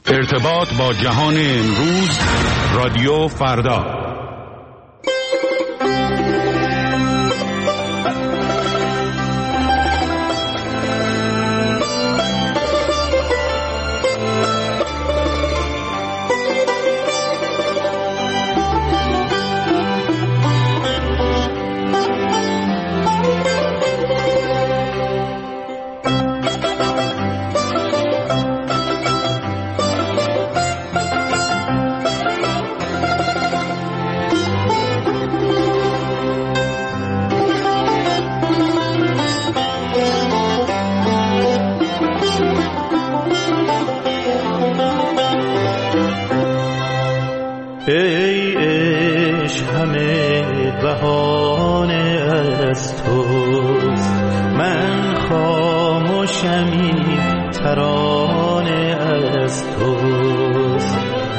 ارتباط با جهان امروز، رادیو فردا. ای عشق همه بهانه از توست، من خاموشمی ترانه از توست.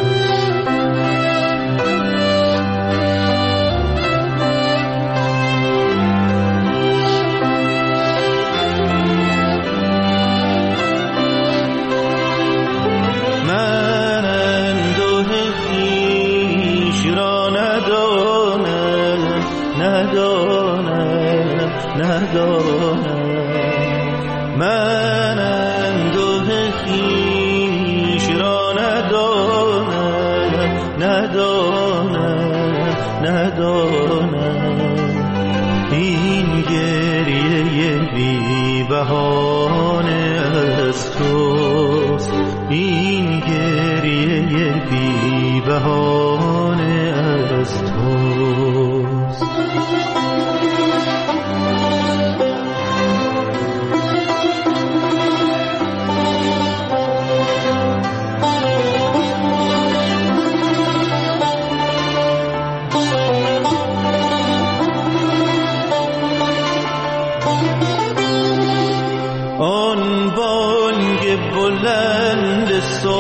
من انده خویش را ندانم، این گریه بی بهانه از توست، این گریه بی بهانه از توست. آن بانگ بلند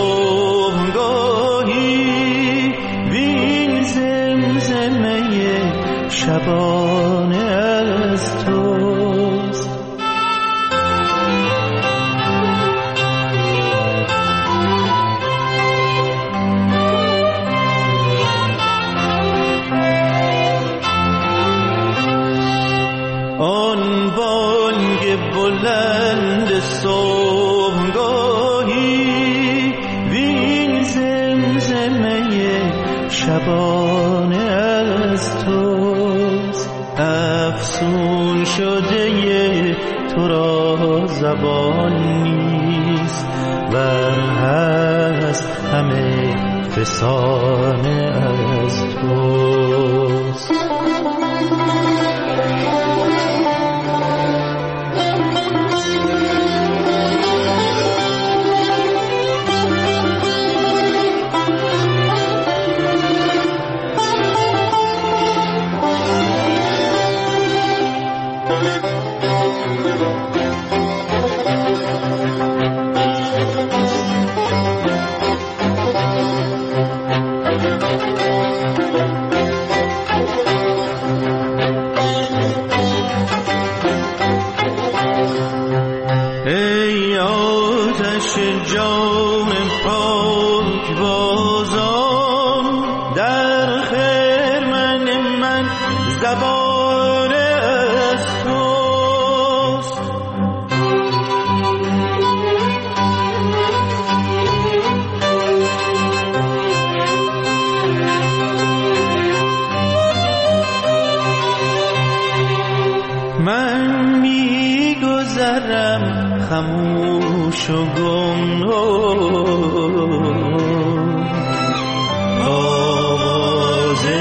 صبحگاهی، وین زمزمه شبانه از توست. آن بانگ بلند صبحگاهی، وین زمزمه شبانه از توست. افسون شده تو را زبان نیست، ور هست همه فسانه از توست. ای آتش جام پاک بازان، در خرمن من زبانه از توست. من میگذرم خاموش و گمنام، آوازه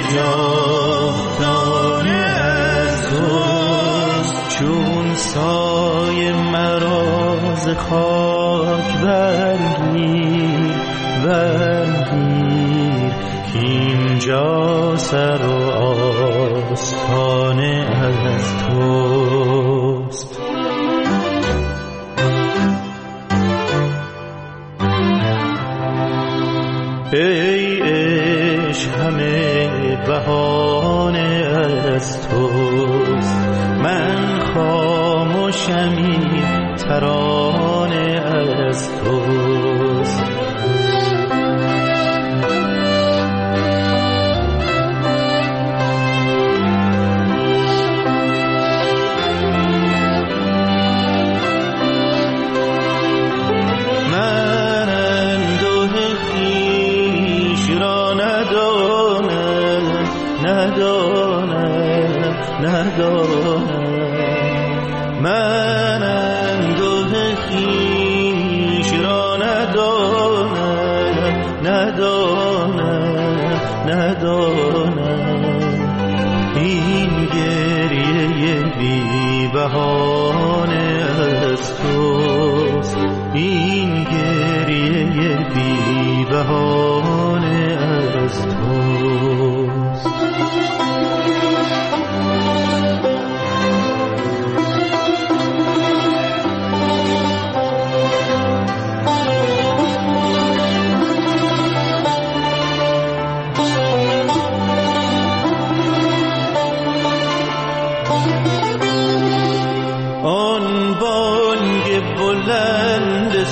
جاودانه از توست. چون سایه مرا ز خاک برگیر کاینجا سر و آستانه از توست. ای عشق همه بهانه از توست، من خاموشمی ترانه از توست. این گریه بی بهانه از توست، این گریه بی بهانه از توست. آن بانگ بلند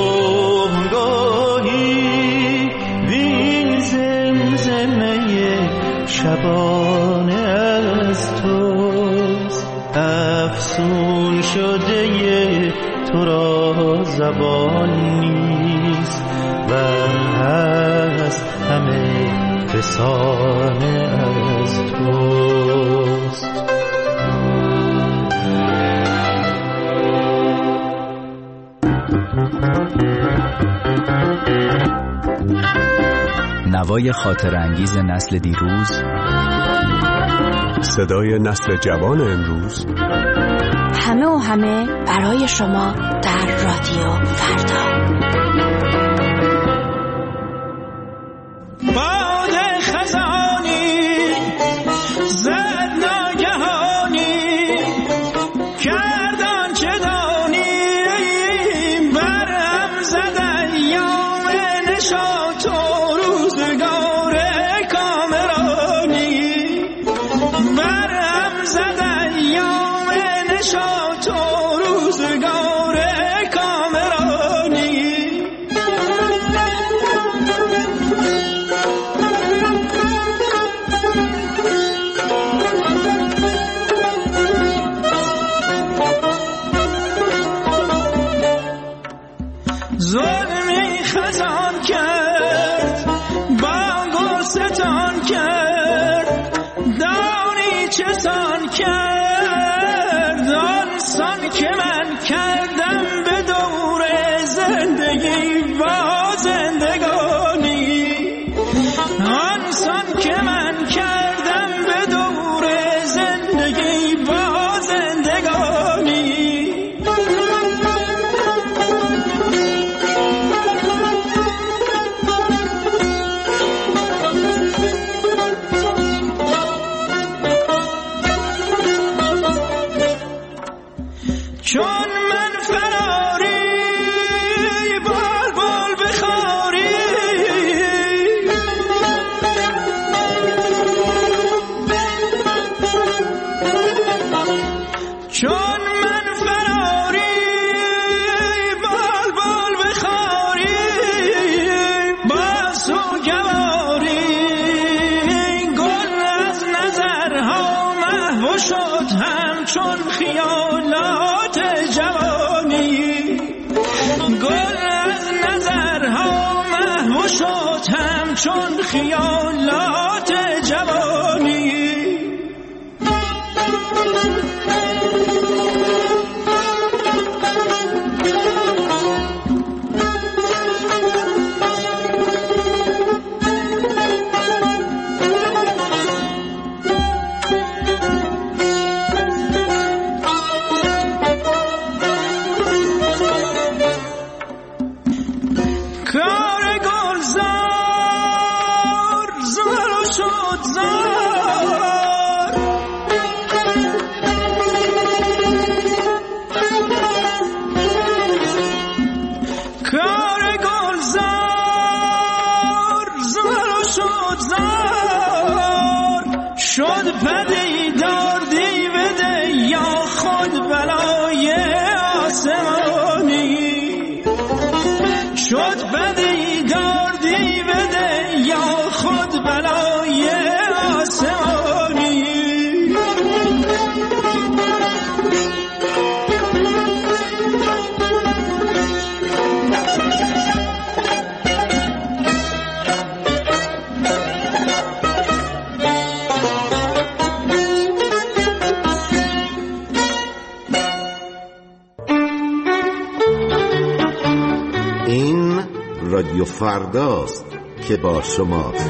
صبحگاهی وین زمزمه شبانه از توست. افسون شده تو را زبان نیست و هست همه فسانه از توست. نوای خاطر انگیز نسل دیروز، صدای نسل جوان امروز، همه و همه برای شما در رادیو فردا. باد خزانی زد ناگهانی کردان چه دانی برهم زد ایام نشاط و روزگار کامرانی، برهم زد ایام نشاط و روزگار کامرانی. ظلمی خزان کرد با گلستان کرد، دانی چه سان کرد آنسان که من کردم به دور زندگی و زندگانی، آنسان که من کردم به دور زندگی و زندگانی. چون من فراری بلبل بخاری، چون من فراری بلبل بخاری، با سوگواری گل از نظرها محو شد همچون خیالات جوانی، گل از نظرها محو شد همچون خیالات جوانی. کار گلزار زار و شد زار، کار گلزار زار و شد زار، شد پدیدار دیوده یا خود بلای آسمانی، شد پدیدار دیوده یا خود بلای آسمانی. این رادیو فرداست. که با شماست.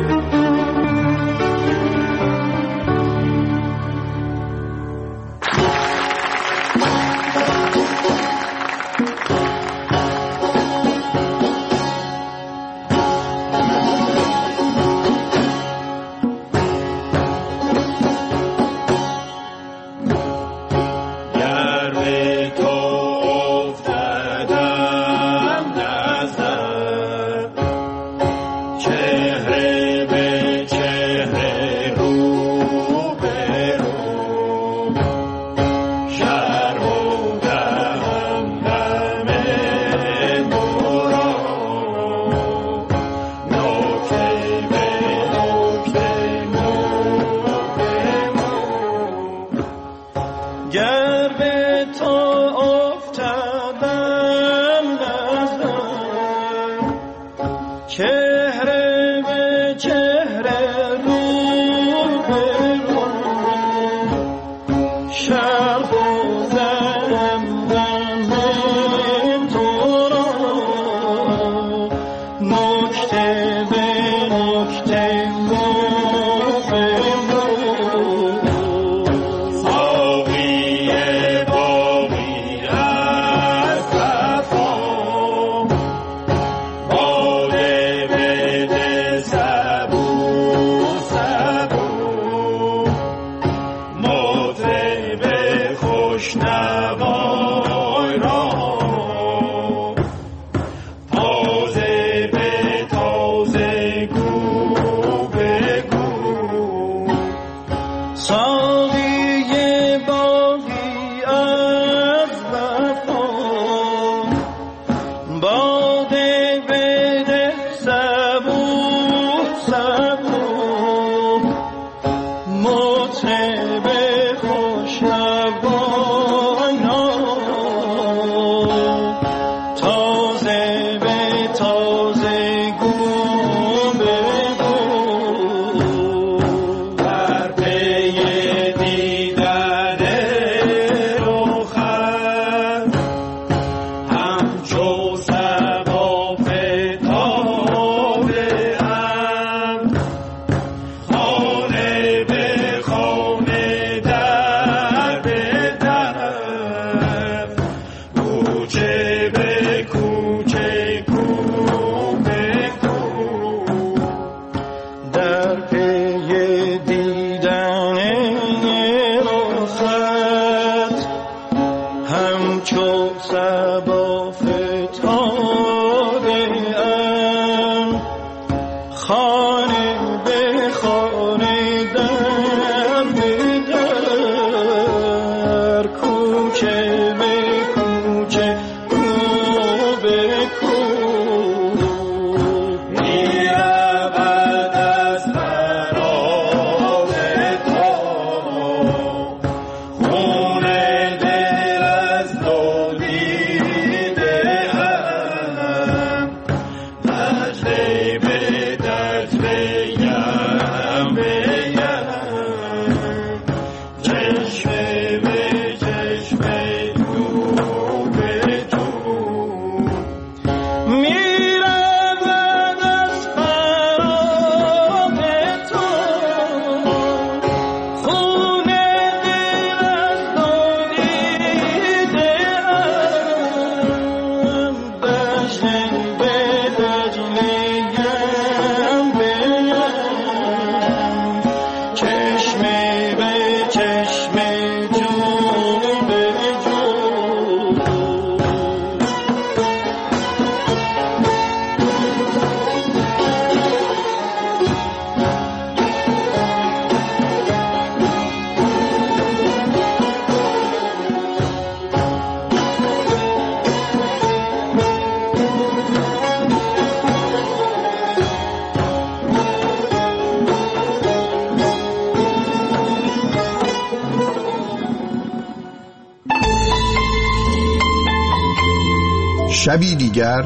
شبی دیگر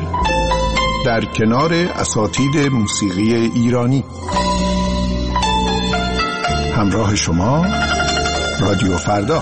در کنار اساتید موسیقی ایرانی. همراه شما رادیو فردا.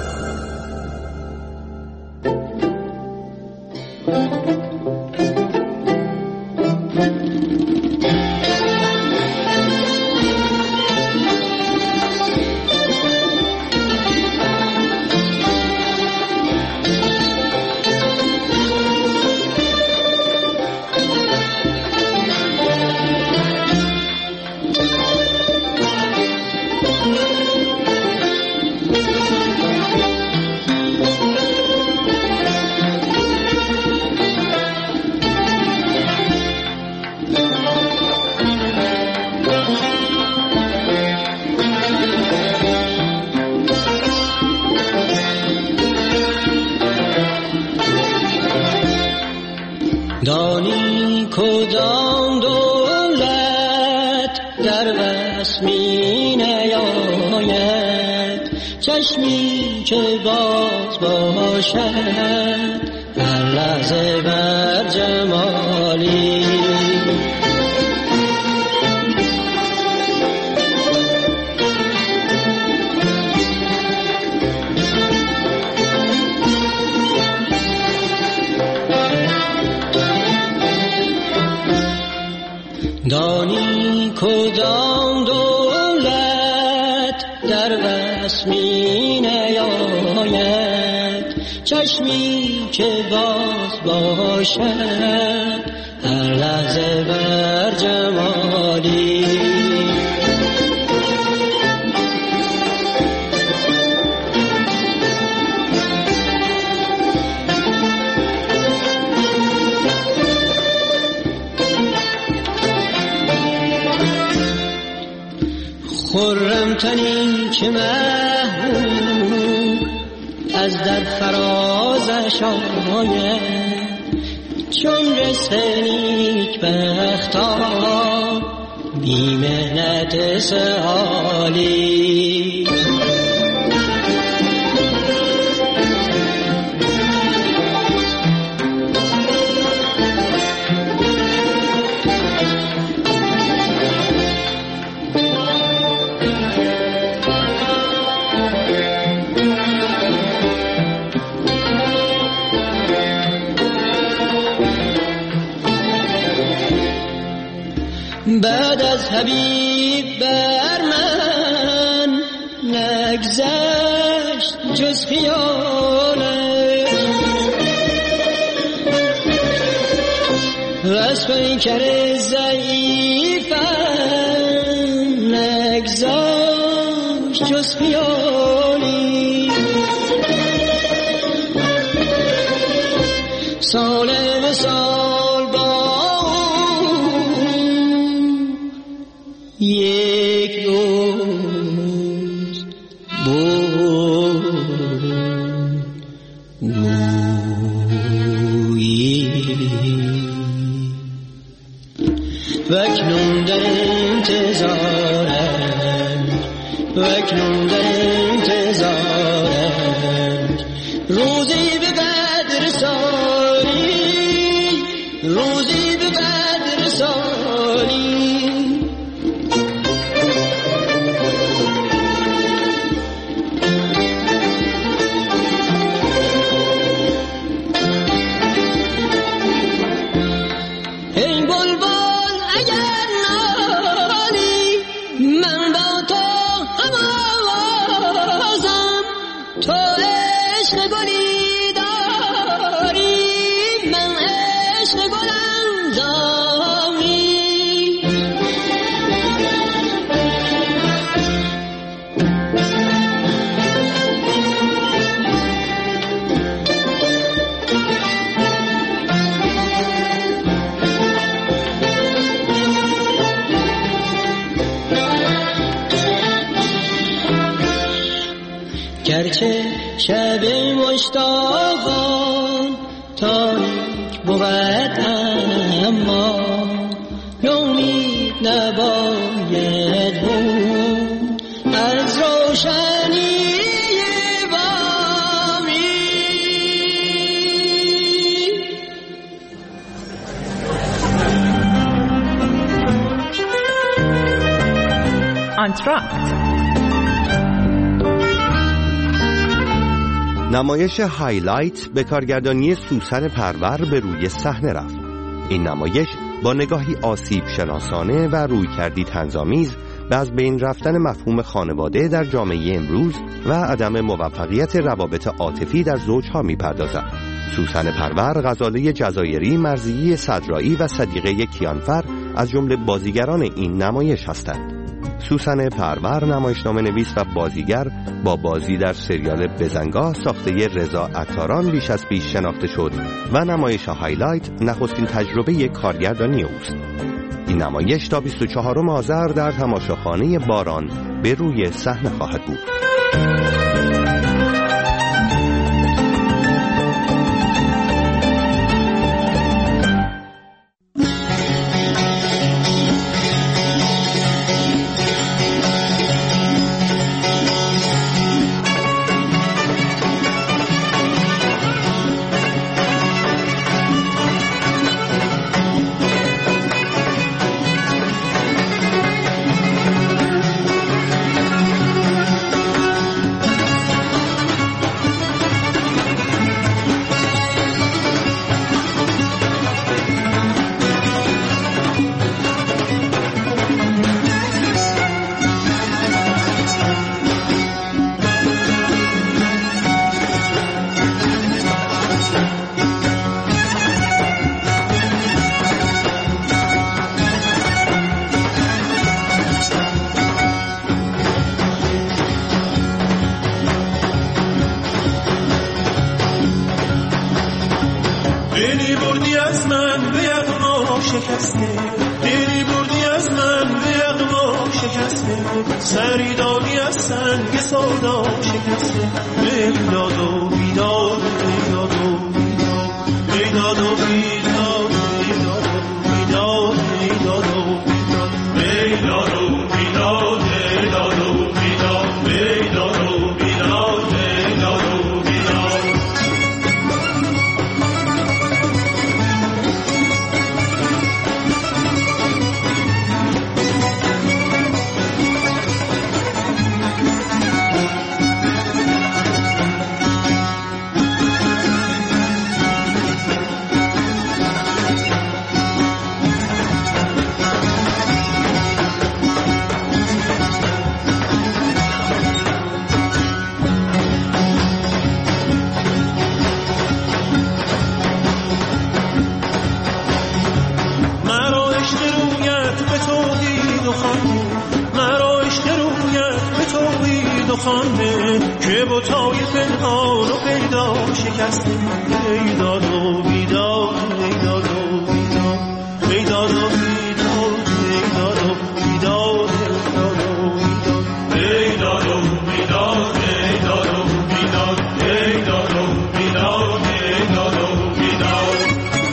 دانی کدام دولت در وسمی نیاید، چشمی که باز باشد هر لحظه بر جمالی. دانی کدام دولت در وسمی نیاید، چشمی که باز باشد هر لحظه بر جمالی. خرم تنی که محبوب از در فرازش آید، چون رسه نیک بختا بی مهنت سهالی. بعد از حبیب بر من نگذشت جز خیالش، و از پیکر ضعیفم نگذشت جز خیالی. سال وصال با یک روز وکنون در انتظارم روزی به قدر سالی، روزی به قدر سالی. گرچه شب مشتاقان تاریک بود، اما نومید نباید بود از روشنی بامی. آنتراکت نمایش هایلایت به کارگردانی سوسن پرور به روی صحنه رفت. این نمایش با نگاهی آسیب شناسانه و رویکردی طنزآمیز به از بین رفتن مفهوم خانواده در جامعه امروز و عدم موفقیت روابط عاطفی در زوجها می‌پردازد. سوسن پرور، غزاله جزایری، مرضیه صدرایی و صدیقه کیانفر از جمله بازیگران این نمایش هستند. سوسن پرور نمایشنامه‌نویس و بازیگر با بازی در سریال بزنگاه ساخته رضا عطاران بیش از پیش شناخته شد و نمایش هایلایت نخستین تجربه کارگردانی اوست. این نمایش تا 24 آذر در تماشاخانه باران به روی صحنه خواهد بود. از من به یغما شکسته، دلی بردی از من به یغما شکسته، سری دادی از سنگ سودا شکسته. بیداد و بیداد، بیداد و بیداد، بیداد و بیداد، بیداد و بیداد، بیداد و بیداد، بیداد و بیداد، بیداد و بیداد، بیداد و بیداد، بیداد و بیداد. خانده که بوتای پنهان و پیدا شکسته. بیداد و بیداد، بیداد و بیداد، بیداد و بیداد، بیداد و بیداد، بیداد و بیداد، بیداد و بیداد، بیداد و بیداد، بیداد و بیداد.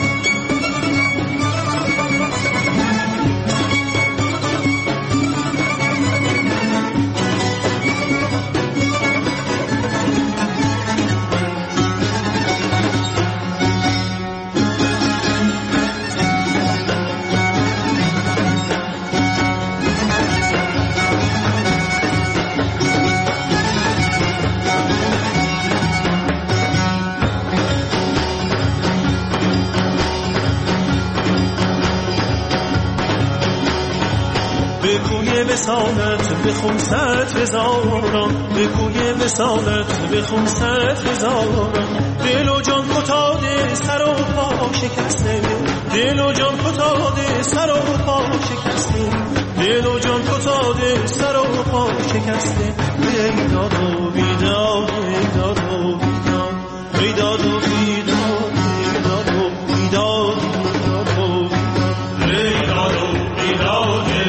به کوی وصالت بخون 100,000، به کوی وصالت بخون 100,000. دل و جان فتاده سر و پا شکسته، دل و جان فتاده سر و پا شکسته، دل و جان فتاده سر و پا شکسته. بیداد و بیداد، بیداد و بیداد، بیداد و بیداد، بیداد و بیداد، بیداد و بیداد، بیداد و بیداد.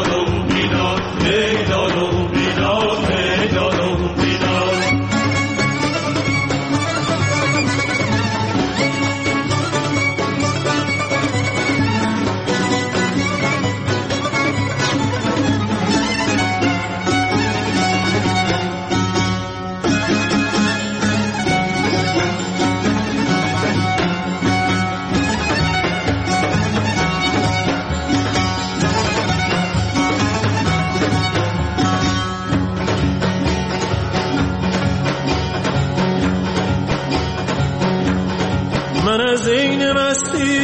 من از این مستی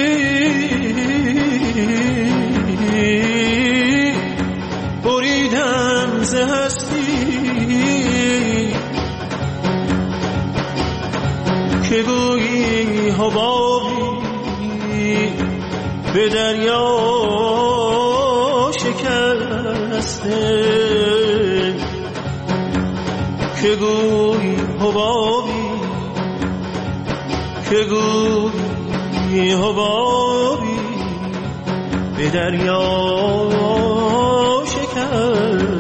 بریدم ز هستی، که گویی حبابی به دریا شکسته، که گویی حبابی، که گویی حبابی به دریا شکسته.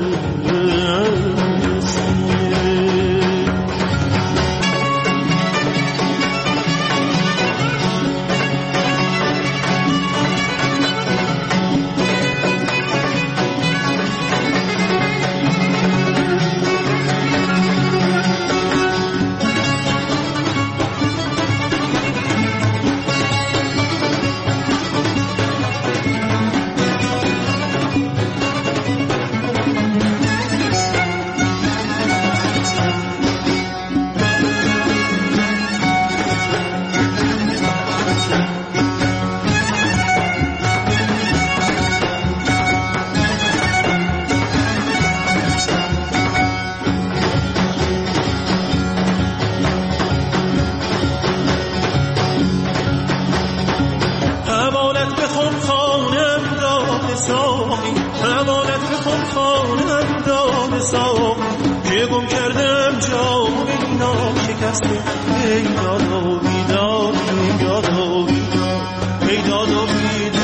که گم کردم جام اینا شکسته. بیداد و بیداد، بیداد و بیداد، ای داد و بیداد